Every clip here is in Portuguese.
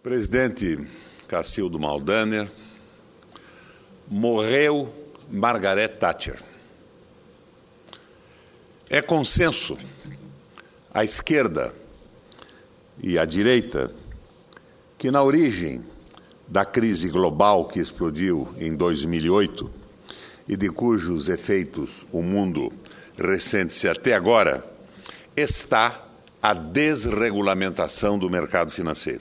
Presidente Cacildo Maldaner, morreu Margaret Thatcher. É consenso à esquerda e à direita que na origem da crise global que explodiu em 2008 e de cujos efeitos o mundo ressente-se até agora, está a desregulamentação do mercado financeiro.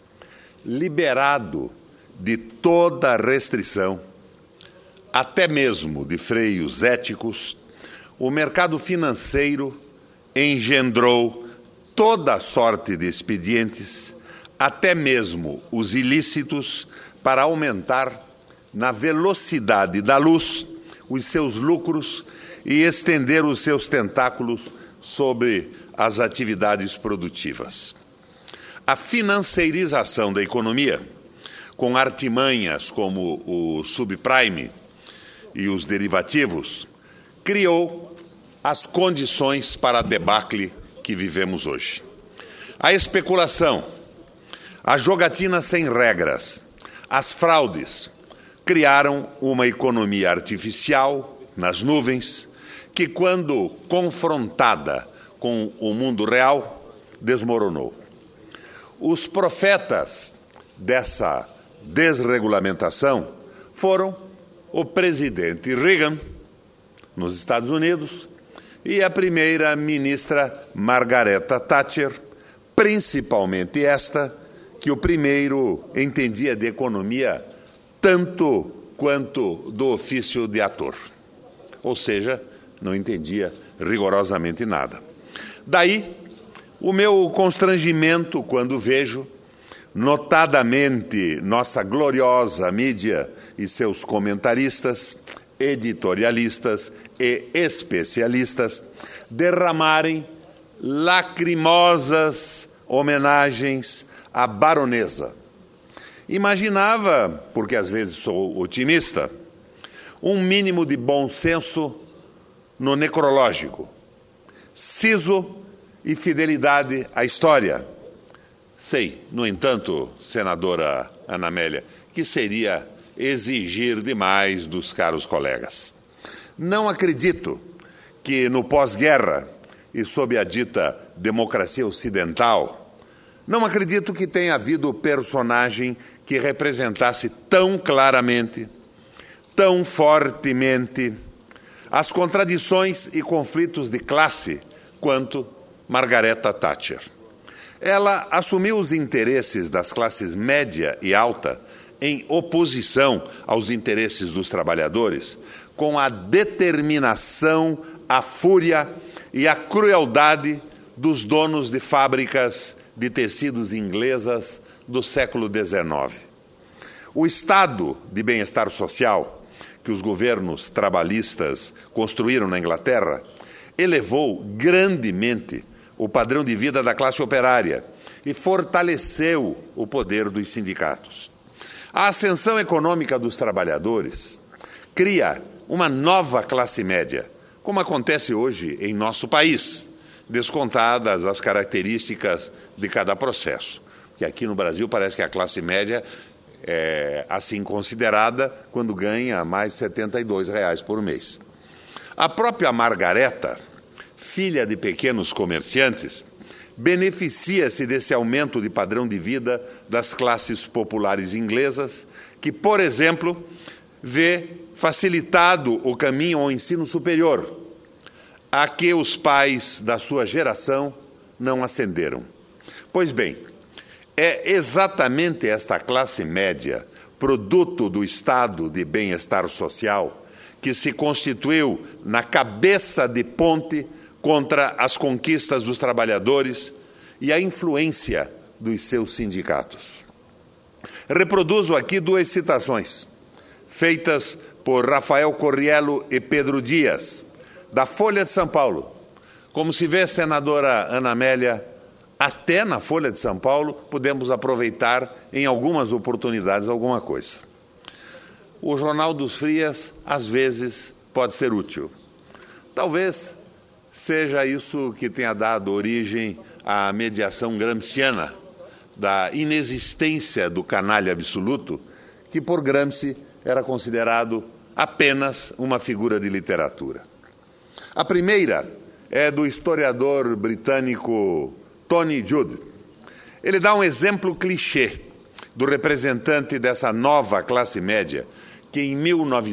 Liberado de toda restrição, até mesmo de freios éticos, o mercado financeiro engendrou toda sorte de expedientes, até mesmo os ilícitos, para aumentar na velocidade da luz os seus lucros e estender os seus tentáculos sobre as atividades produtivas. A financeirização da economia, com artimanhas como o subprime e os derivativos, criou as condições para a debacle que vivemos hoje. A especulação, a jogatina sem regras, as fraudes criaram uma economia artificial nas nuvens que, quando confrontada com o mundo real, desmoronou. Os profetas dessa desregulamentação foram o presidente Reagan, nos Estados Unidos, e a primeira-ministra Margaret Thatcher, principalmente esta, que o primeiro entendia de economia tanto quanto do ofício de ator. Ou seja, não entendia rigorosamente nada. Daí, o meu constrangimento quando vejo, notadamente, nossa gloriosa mídia e seus comentaristas, editorialistas e especialistas derramarem lacrimosas homenagens à baronesa. Imaginava, porque às vezes sou otimista, um mínimo de bom senso no necrológico, siso e fidelidade à história. Sei, no entanto, senadora Ana Amélia, que seria exigir demais dos caros colegas. Não acredito que no pós-guerra e sob a dita democracia ocidental, não acredito que tenha havido personagem que representasse tão claramente, tão fortemente, as contradições e conflitos de classe quanto Margaret Thatcher. Ela assumiu os interesses das classes média e alta em oposição aos interesses dos trabalhadores, com a determinação, a fúria e a crueldade dos donos de fábricas de tecidos inglesas do século XIX. O estado de bem-estar social que os governos trabalhistas construíram na Inglaterra elevou grandemente o padrão de vida da classe operária e fortaleceu o poder dos sindicatos. A ascensão econômica dos trabalhadores cria uma nova classe média, como acontece hoje em nosso país, descontadas as características de cada processo. Que aqui no Brasil parece que a classe média é assim considerada quando ganha mais R$ 72 por mês. A própria Margareta, filha de pequenos comerciantes, beneficia-se desse aumento de padrão de vida das classes populares inglesas, que, por exemplo, vê facilitado o caminho ao ensino superior, a que os pais da sua geração não ascenderam. Pois bem, é exatamente esta classe média, produto do estado de bem-estar social, que se constituiu na cabeça de ponte contra as conquistas dos trabalhadores e a influência dos seus sindicatos. Reproduzo aqui duas citações, feitas por Rafael Corrielo e Pedro Dias, da Folha de São Paulo. Como se vê, senadora Ana Amélia, até na Folha de São Paulo podemos aproveitar em algumas oportunidades alguma coisa. O Jornal dos Frias, às vezes, pode ser útil. Talvez seja isso que tenha dado origem à mediação gramsciana da inexistência do canalha absoluto, que por Gramsci era considerado apenas uma figura de literatura. A primeira é do historiador britânico Tony Judd. Ele dá um exemplo clichê do representante dessa nova classe média que em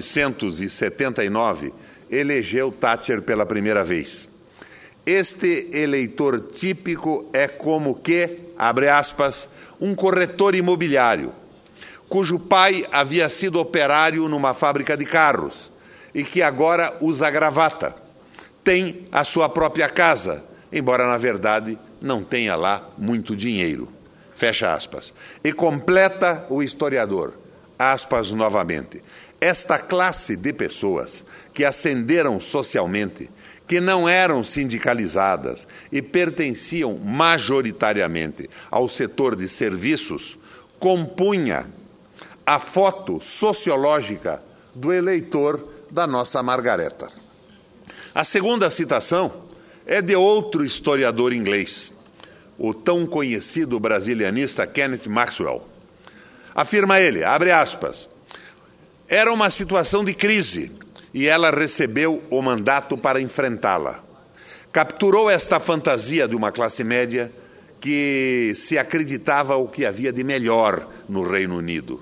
1979 elegeu Thatcher pela primeira vez. Este eleitor típico é como que, abre aspas, um corretor imobiliário, cujo pai havia sido operário numa fábrica de carros e que agora usa gravata. Tem a sua própria casa, embora, na verdade, não tenha lá muito dinheiro. Fecha aspas. E completa o historiador, aspas novamente. Esta classe de pessoas que ascenderam socialmente, que não eram sindicalizadas e pertenciam majoritariamente ao setor de serviços, compunha a foto sociológica do eleitor da nossa Margareta. A segunda citação é de outro historiador inglês, o tão conhecido brasilianista Kenneth Maxwell. Afirma ele, abre aspas, era uma situação de crise e ela recebeu o mandato para enfrentá-la. Capturou esta fantasia de uma classe média que se acreditava o que havia de melhor no Reino Unido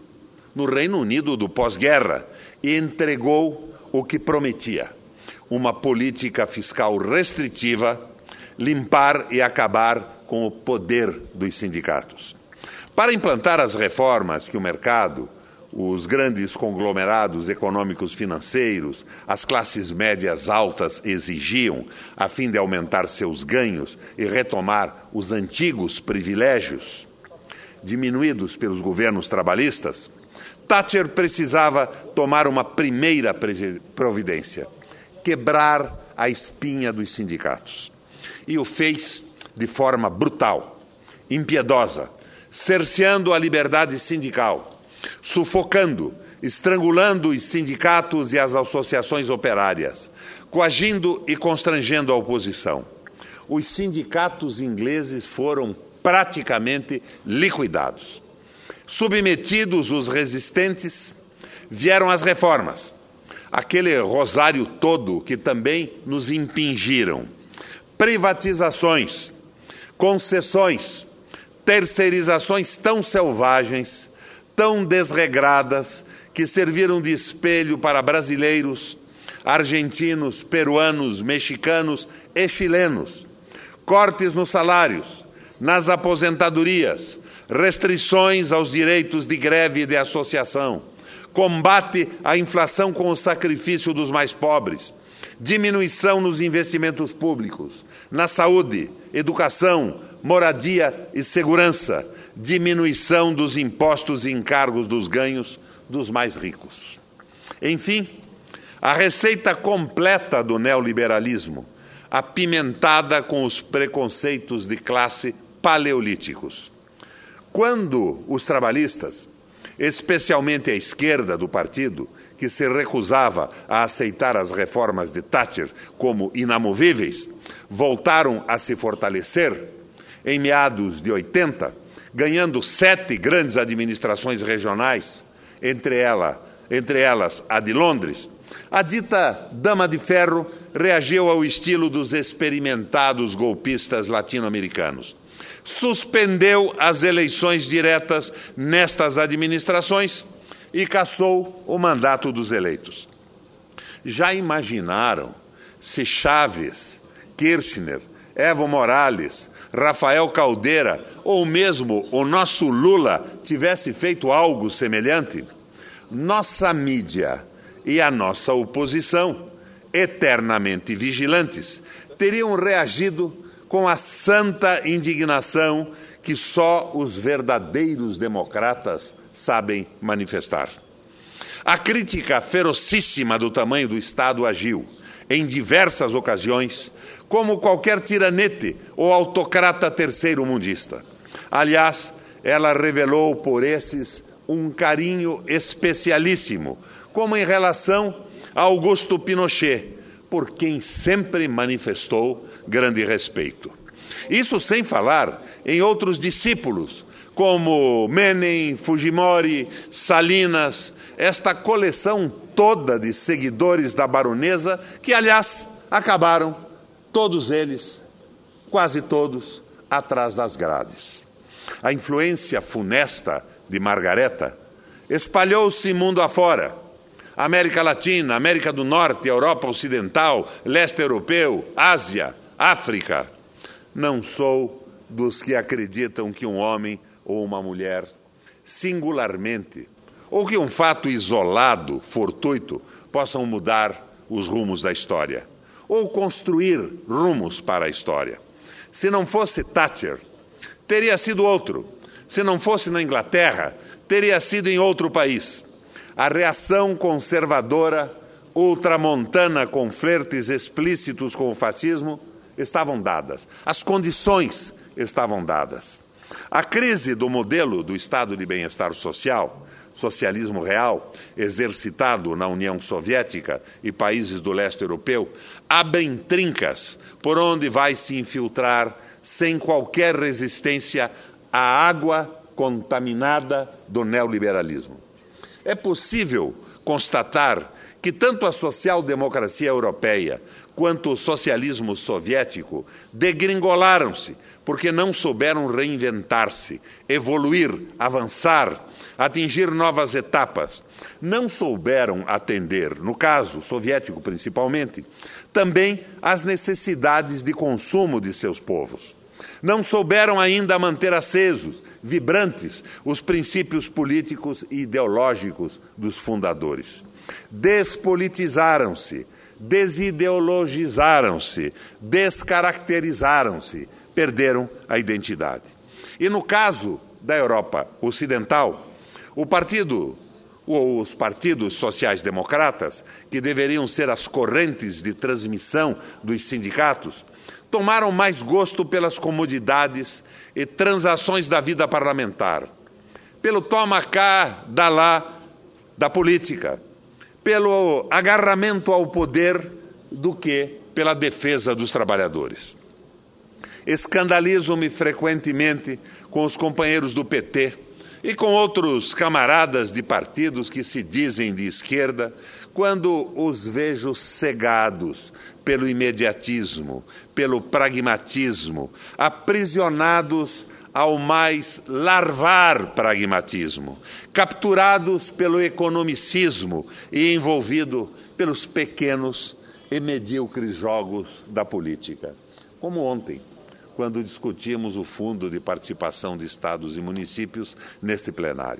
do pós-guerra, e entregou o que prometia, uma política fiscal restritiva, limpar e acabar com o poder dos sindicatos. Para implantar as reformas que o mercado, os grandes conglomerados econômicos financeiros, as classes médias altas exigiam, a fim de aumentar seus ganhos e retomar os antigos privilégios diminuídos pelos governos trabalhistas, Thatcher precisava tomar uma primeira providência, quebrar a espinha dos sindicatos. E o fez de forma brutal, impiedosa, cerceando a liberdade sindical, sufocando, estrangulando os sindicatos e as associações operárias, coagindo e constrangendo a oposição. Os sindicatos ingleses foram praticamente liquidados. Submetidos os resistentes, vieram as reformas, aquele rosário todo que também nos impingiram. Privatizações, concessões, terceirizações tão selvagens, tão desregradas, que serviram de espelho para brasileiros, argentinos, peruanos, mexicanos e chilenos. Cortes nos salários, nas aposentadorias, restrições aos direitos de greve e de associação, combate à inflação com o sacrifício dos mais pobres, diminuição nos investimentos públicos, na saúde, educação, moradia e segurança, diminuição dos impostos e encargos dos ganhos dos mais ricos. Enfim, a receita completa do neoliberalismo, apimentada com os preconceitos de classe paleolíticos. Quando os trabalhistas, especialmente a esquerda do partido, que se recusava a aceitar as reformas de Thatcher como inamovíveis, voltaram a se fortalecer, em meados de 80, ganhando 7 grandes administrações regionais, entre elas a de Londres, a dita Dama de Ferro reagiu ao estilo dos experimentados golpistas latino-americanos. Suspendeu as eleições diretas nestas administrações e cassou o mandato dos eleitos. Já imaginaram se Chaves, Kirchner, Evo Morales, Rafael Caldeira ou mesmo o nosso Lula tivesse feito algo semelhante? Nossa mídia e a nossa oposição, eternamente vigilantes, teriam reagido com a santa indignação que só os verdadeiros democratas sabem manifestar. A crítica ferocíssima do tamanho do Estado agiu, em diversas ocasiões, como qualquer tiranete ou autocrata terceiro-mundista. Aliás, ela revelou por esses um carinho especialíssimo, como em relação a Augusto Pinochet, por quem sempre manifestou grande respeito. Isso sem falar em outros discípulos, como Menem, Fujimori, Salinas, esta coleção toda de seguidores da baronesa, que, aliás, acabaram, todos eles, quase todos, atrás das grades. A influência funesta de Margareta espalhou-se mundo afora. América Latina, América do Norte, Europa Ocidental, Leste Europeu, Ásia, África. Não sou dos que acreditam que um homem ou uma mulher, singularmente, ou que um fato isolado, fortuito, possam mudar os rumos da história, ou construir rumos para a história. Se não fosse Thatcher, teria sido outro. Se não fosse na Inglaterra, teria sido em outro país. A reação conservadora, ultramontana, com flertes explícitos com o fascismo, estavam dadas. As condições estavam dadas. A crise do modelo do Estado de bem-estar social, socialismo real, exercitado na União Soviética e países do leste europeu, abrem trincas por onde vai se infiltrar, sem qualquer resistência, a água contaminada do neoliberalismo. É possível constatar que tanto a social-democracia europeia quanto o socialismo soviético degringolaram-se porque não souberam reinventar-se, evoluir, avançar, atingir novas etapas. Não souberam atender, no caso soviético principalmente, também às necessidades de consumo de seus povos. Não souberam ainda manter acesos, vibrantes, os princípios políticos e ideológicos dos fundadores. Despolitizaram-se, desideologizaram-se, descaracterizaram-se, perderam a identidade. E no caso da Europa Ocidental, os partidos sociais-democratas, que deveriam ser as correntes de transmissão dos sindicatos, tomaram mais gosto pelas comodidades e transações da vida parlamentar, pelo toma cá, dá lá da política, pelo agarramento ao poder do que pela defesa dos trabalhadores. Escandalizo-me frequentemente com os companheiros do PT e com outros camaradas de partidos que se dizem de esquerda, quando os vejo cegados pelo imediatismo, pelo pragmatismo, aprisionados ao mais larvar pragmatismo, capturados pelo economicismo e envolvidos pelos pequenos e medíocres jogos da política. Como ontem, quando discutimos o Fundo de Participação de Estados e Municípios neste plenário.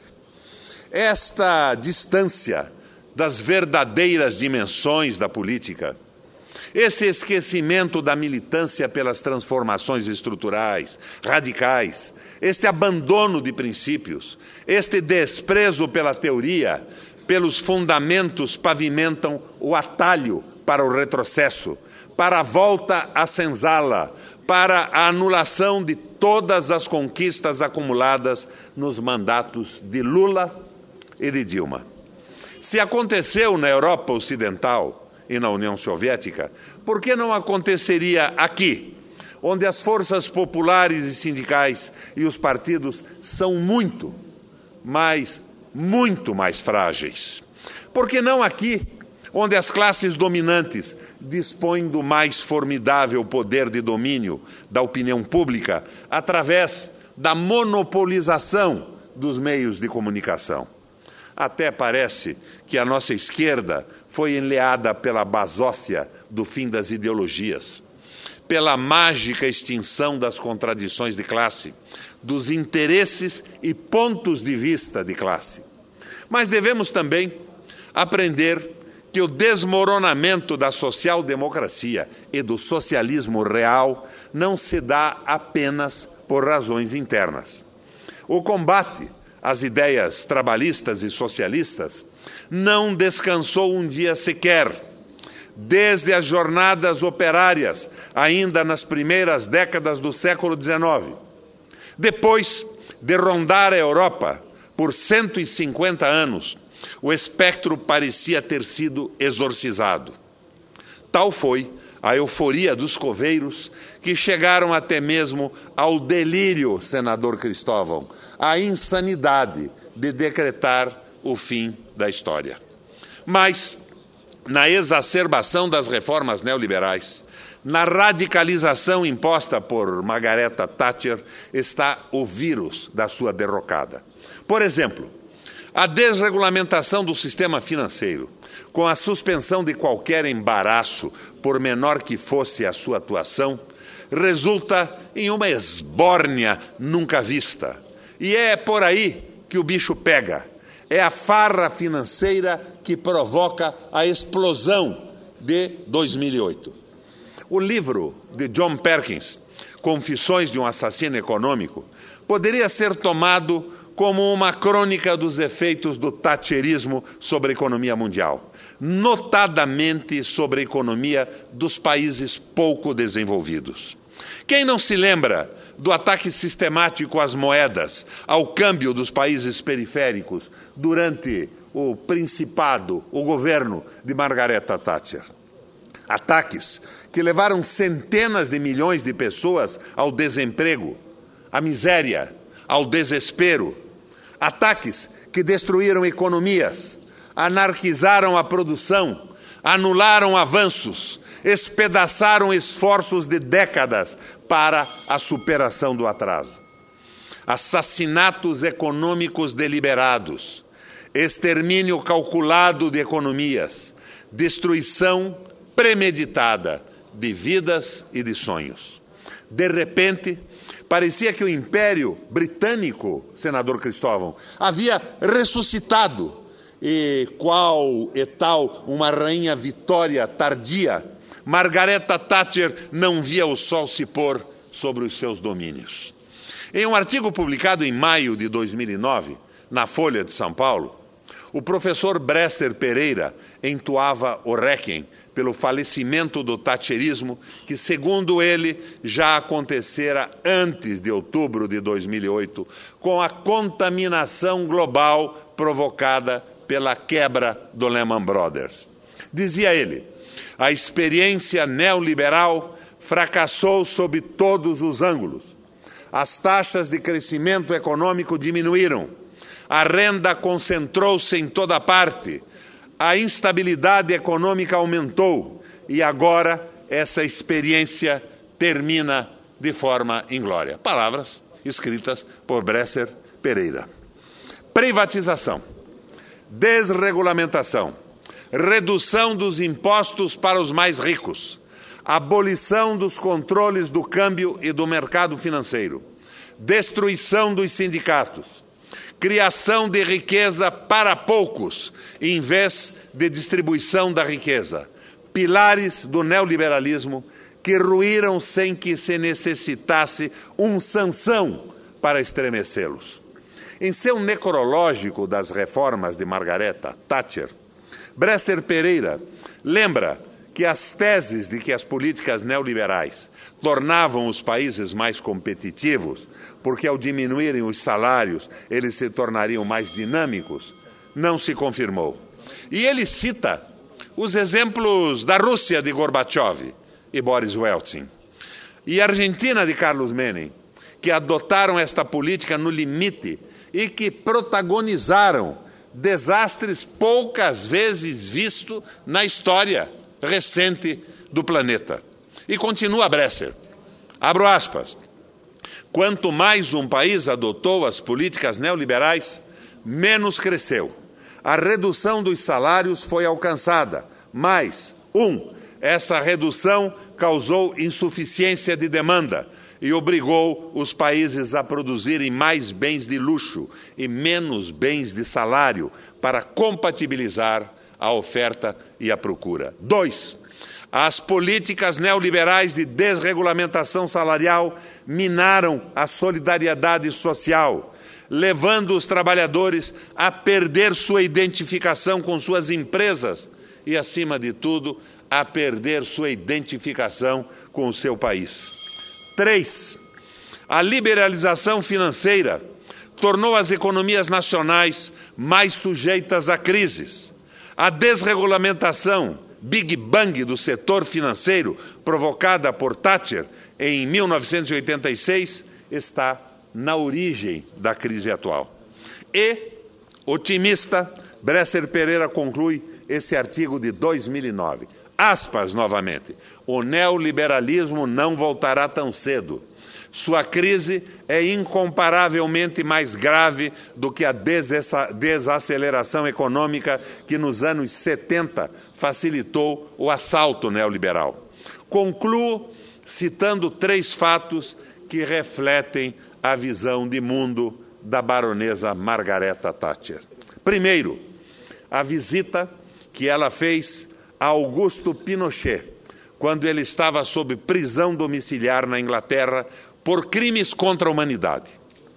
Esta distância das verdadeiras dimensões da política, esse esquecimento da militância pelas transformações estruturais, radicais, este abandono de princípios, este desprezo pela teoria, pelos fundamentos, pavimentam o atalho para o retrocesso, para a volta à senzala, para a anulação de todas as conquistas acumuladas nos mandatos de Lula e de Dilma. Se aconteceu na Europa Ocidental e na União Soviética, por que não aconteceria aqui, onde as forças populares e sindicais e os partidos são muito mais frágeis? Por que não aqui, onde as classes dominantes dispõem do mais formidável poder de domínio da opinião pública através da monopolização dos meios de comunicação? Até parece que a nossa esquerda foi enleada pela basófia do fim das ideologias, pela mágica extinção das contradições de classe, dos interesses e pontos de vista de classe. Mas devemos também aprender que o desmoronamento da social-democracia e do socialismo real não se dá apenas por razões internas. O combate às ideias trabalhistas e socialistas não descansou um dia sequer, desde as jornadas operárias, ainda nas primeiras décadas do século XIX. Depois de rondar a Europa por 150 anos, o espectro parecia ter sido exorcizado. Tal foi a euforia dos coveiros que chegaram até mesmo ao delírio, senador Cristóvão, à insanidade de decretar o fim da história. Mas, na exacerbação das reformas neoliberais, na radicalização imposta por Margaret Thatcher, está o vírus da sua derrocada. Por exemplo, a desregulamentação do sistema financeiro, com a suspensão de qualquer embaraço, por menor que fosse a sua atuação, resulta em uma esbórnia nunca vista. E é por aí que o bicho pega. É a farra financeira que provoca a explosão de 2008. O livro de John Perkins, Confissões de um Assassino Econômico, poderia ser tomado como uma crônica dos efeitos do thatcherismo sobre a economia mundial, notadamente sobre a economia dos países pouco desenvolvidos. Quem não se lembra do ataque sistemático às moedas, ao câmbio dos países periféricos durante o principado, o governo de Margaret Thatcher? Ataques que levaram centenas de milhões de pessoas ao desemprego, à miséria, ao desespero. Ataques que destruíram economias, anarquizaram a produção, anularam avanços, espedaçaram esforços de décadas para a superação do atraso. Assassinatos econômicos deliberados, extermínio calculado de economias, destruição premeditada de vidas e de sonhos. De repente, parecia que o Império Britânico, senador Cristóvão, havia ressuscitado e, qual e tal uma rainha Vitória tardia, Margaret Thatcher não via o sol se pôr sobre os seus domínios. Em um artigo publicado em maio de 2009, na Folha de São Paulo, o professor Bresser Pereira entoava o réquiem pelo falecimento do thatcherismo, que, segundo ele, já acontecera antes de outubro de 2008, com a contaminação global provocada pela quebra do Lehman Brothers. Dizia ele: a experiência neoliberal fracassou sob todos os ângulos. As taxas de crescimento econômico diminuíram, a renda concentrou-se em toda parte, a instabilidade econômica aumentou e agora essa experiência termina de forma inglória. Palavras escritas por Bresser Pereira. Privatização, desregulamentação, redução dos impostos para os mais ricos, abolição dos controles do câmbio e do mercado financeiro, destruição dos sindicatos, criação de riqueza para poucos, em vez de distribuição da riqueza. Pilares do neoliberalismo que ruíram sem que se necessitasse um Sansão para estremecê-los. Em seu necrológico das reformas de Margaret Thatcher, Bresser Pereira lembra que as teses de que as políticas neoliberais tornavam os países mais competitivos, porque ao diminuírem os salários eles se tornariam mais dinâmicos, não se confirmou. E ele cita os exemplos da Rússia de Gorbachev e Boris Yeltsin, e a Argentina de Carlos Menem, que adotaram esta política no limite e que protagonizaram desastres poucas vezes vistos na história recente do planeta. E continua Bresser, abro aspas, quanto mais um país adotou as políticas neoliberais, menos cresceu. A redução dos salários foi alcançada, mas, essa redução causou insuficiência de demanda e obrigou os países a produzirem mais bens de luxo e menos bens de salário para compatibilizar a oferta e a procura. 2. As políticas neoliberais de desregulamentação salarial minaram a solidariedade social, levando os trabalhadores a perder sua identificação com suas empresas e, acima de tudo, a perder sua identificação com o seu país. 3. A liberalização financeira tornou as economias nacionais mais sujeitas a crises. A desregulamentação, Big Bang do setor financeiro, provocada por Thatcher, em 1986, está na origem da crise atual. E, otimista, Bresser Pereira conclui esse artigo de 2009. Aspas novamente. O neoliberalismo não voltará tão cedo. Sua crise é incomparavelmente mais grave do que a desaceleração econômica que nos anos 70 facilitou o assalto neoliberal. Concluo citando 3 fatos que refletem a visão de mundo da baronesa Margareta Thatcher. Primeiro, a visita que ela fez a Augusto Pinochet, quando ele estava sob prisão domiciliar na Inglaterra por crimes contra a humanidade.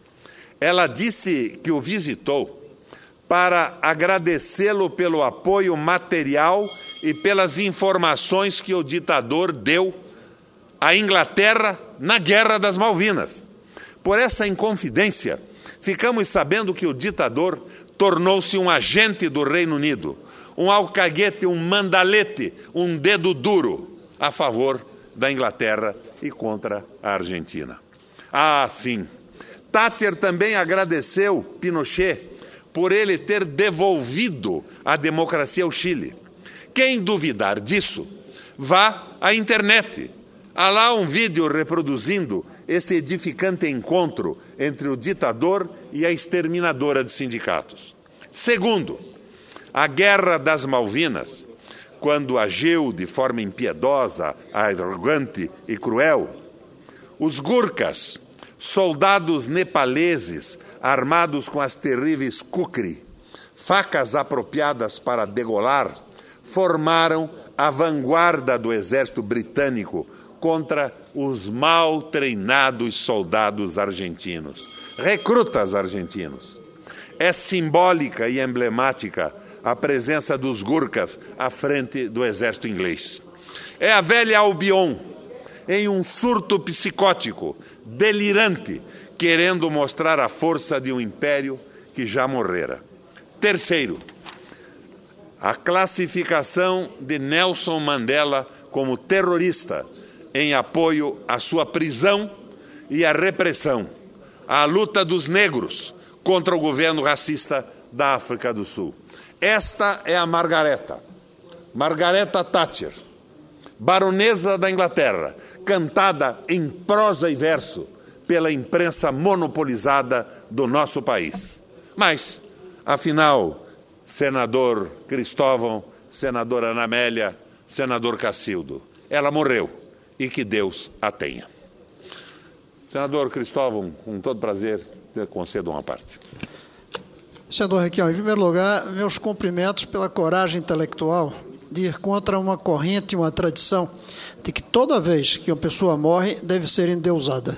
Ela disse que o visitou para agradecê-lo pelo apoio material e pelas informações que o ditador deu à Inglaterra na Guerra das Malvinas. Por essa inconfidência, ficamos sabendo que o ditador tornou-se um agente do Reino Unido, um alcaguete, um mandalete, um dedo duro a favor da Inglaterra e contra a Argentina. Ah, sim. Thatcher também agradeceu Pinochet por ele ter devolvido a democracia ao Chile. Quem duvidar disso, vá à internet. Há lá um vídeo reproduzindo este edificante encontro entre o ditador e a exterminadora de sindicatos. Segundo, a Guerra das Malvinas, quando agiu de forma impiedosa, arrogante e cruel, os Gurkhas, soldados nepaleses armados com as terríveis kukri, facas apropriadas para degolar, formaram a vanguarda do exército britânico contra os mal treinados soldados argentinos, recrutas argentinos. É simbólica e emblemática a presença dos Gurkhas à frente do exército inglês. É a velha Albion, em um surto psicótico, delirante, querendo mostrar a força de um império que já morrera. Terceiro, a classificação de Nelson Mandela como terrorista em apoio à sua prisão e à repressão, à luta dos negros contra o governo racista da África do Sul. Esta é a Margareta Thatcher, baronesa da Inglaterra, cantada em prosa e verso pela imprensa monopolizada do nosso país. Mas, afinal, senador Cristóvão, senadora Ana Amélia, senador Cacildo, ela morreu e que Deus a tenha. Senador Cristóvão, com todo prazer, te concedo uma parte. Senador Requião, em primeiro lugar, meus cumprimentos pela coragem intelectual de ir contra uma corrente, uma tradição de que toda vez que uma pessoa morre, deve ser endeusada.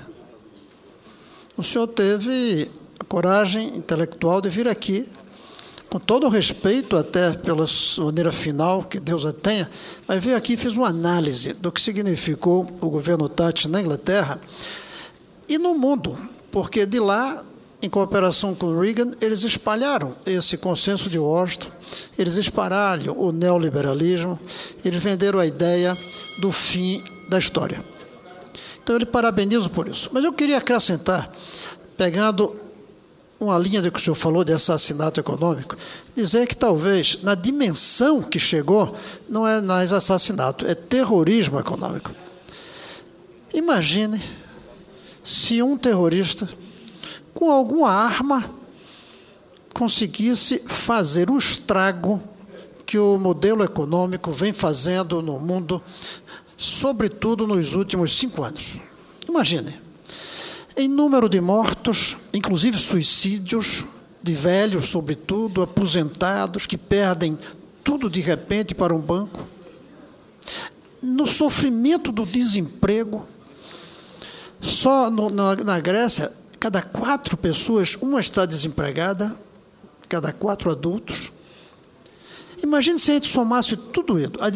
O senhor teve a coragem intelectual de vir aqui, com todo o respeito até pela maneira final, que Deus a tenha, mas veio aqui e fez uma análise do que significou o governo Thatcher na Inglaterra e no mundo, porque de lá, em cooperação com Reagan, eles espalharam esse consenso de Washington, eles espalharam o neoliberalismo, eles venderam a ideia do fim da história. Então, eu lhe parabenizo por isso. Mas eu queria acrescentar, pegando uma linha do que o senhor falou de assassinato econômico, dizer que talvez, na dimensão que chegou, não é mais assassinato, é terrorismo econômico. Imagine se um terrorista com alguma arma conseguisse fazer o estrago que o modelo econômico vem fazendo no mundo, sobretudo nos últimos 5 anos. Imagine, em número de mortos, inclusive suicídios, de velhos, sobretudo, aposentados, que perdem tudo de repente para um banco, no sofrimento do desemprego. Só na Grécia, cada 4 pessoas, uma está desempregada, cada 4 adultos. Imagine se a gente somasse tudo isso, a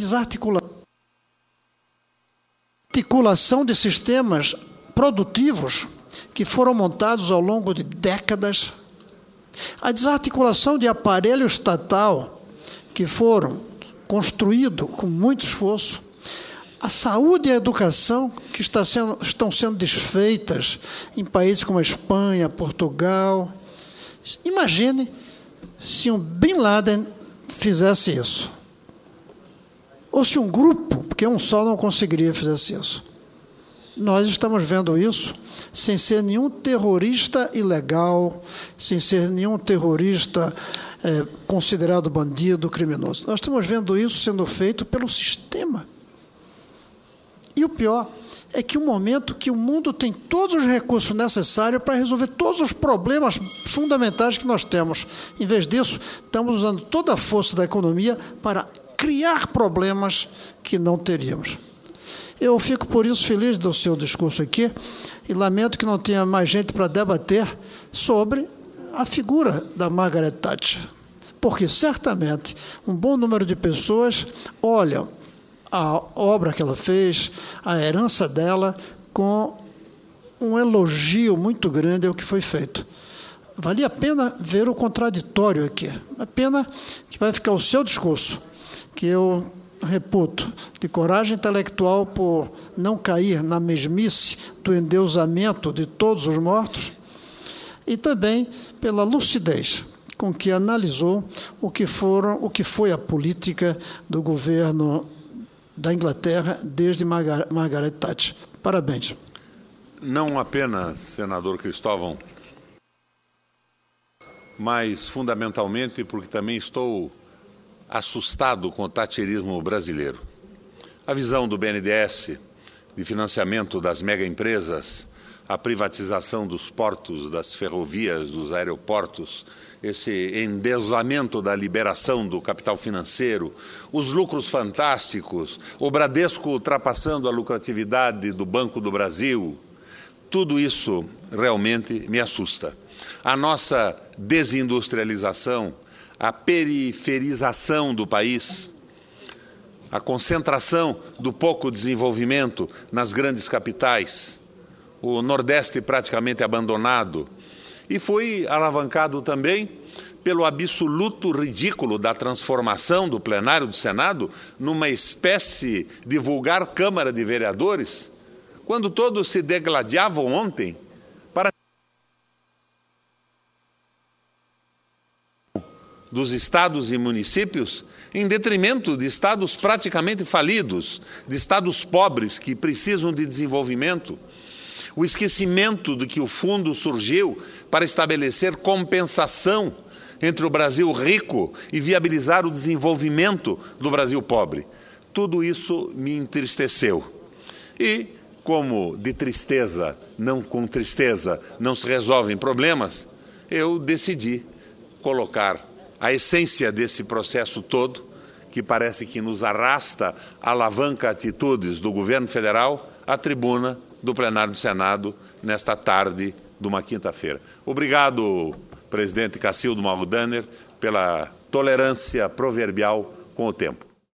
desarticulação de sistemas produtivos que foram montados ao longo de décadas, a desarticulação de aparelho estatal que foram construídos com muito esforço, A saúde e a educação que estão sendo desfeitas em países como a Espanha, Portugal. Imagine se um Bin Laden fizesse isso. Ou se um grupo, porque um só não conseguiria fazer isso. Nós estamos vendo isso sem ser nenhum terrorista ilegal, sem ser nenhum terrorista considerado bandido, criminoso. Nós estamos vendo isso sendo feito pelo sistema. E o pior é que o momento que o mundo tem todos os recursos necessários para resolver todos os problemas fundamentais que nós temos. Em vez disso, estamos usando toda a força da economia para criar problemas que não teríamos. Eu fico, por isso, feliz do seu discurso aqui e lamento que não tenha mais gente para debater sobre a figura da Margaret Thatcher. Porque, certamente, um bom número de pessoas olham a obra que ela fez, a herança dela, com um elogio muito grande ao que foi feito. Valia a pena ver o contraditório aqui. A pena que vai ficar o seu discurso, que eu reputo de coragem intelectual por não cair na mesmice do endeusamento de todos os mortos, e também pela lucidez com que analisou o que foi a política do governo da Inglaterra desde Margaret Thatcher. Parabéns. Não apenas, senador Cristóvão, mas fundamentalmente porque também estou assustado com o thatcherismo brasileiro. A visão do BNDES de financiamento das megaempresas, a privatização dos portos, das ferrovias, dos aeroportos, esse endeusamento da liberação do capital financeiro, os lucros fantásticos, o Bradesco ultrapassando a lucratividade do Banco do Brasil, tudo isso realmente me assusta. A nossa desindustrialização, a periferização do país, a concentração do pouco desenvolvimento nas grandes capitais, o Nordeste praticamente abandonado, e foi alavancado também pelo absoluto ridículo da transformação do plenário do Senado numa espécie de vulgar Câmara de Vereadores, quando todos se degladiavam ontem para dos estados e municípios, em detrimento de estados praticamente falidos, de estados pobres que precisam de desenvolvimento. O esquecimento de que o fundo surgiu para estabelecer compensação entre o Brasil rico e viabilizar o desenvolvimento do Brasil pobre. Tudo isso me entristeceu. E, como de tristeza, com tristeza, não se resolvem problemas, eu decidi colocar a essência desse processo todo, que parece que nos arrasta, alavanca atitudes do governo federal, à tribuna do plenário do Senado nesta tarde de uma quinta-feira. Obrigado, presidente Cacildo Mauro Danner, pela tolerância proverbial com o tempo.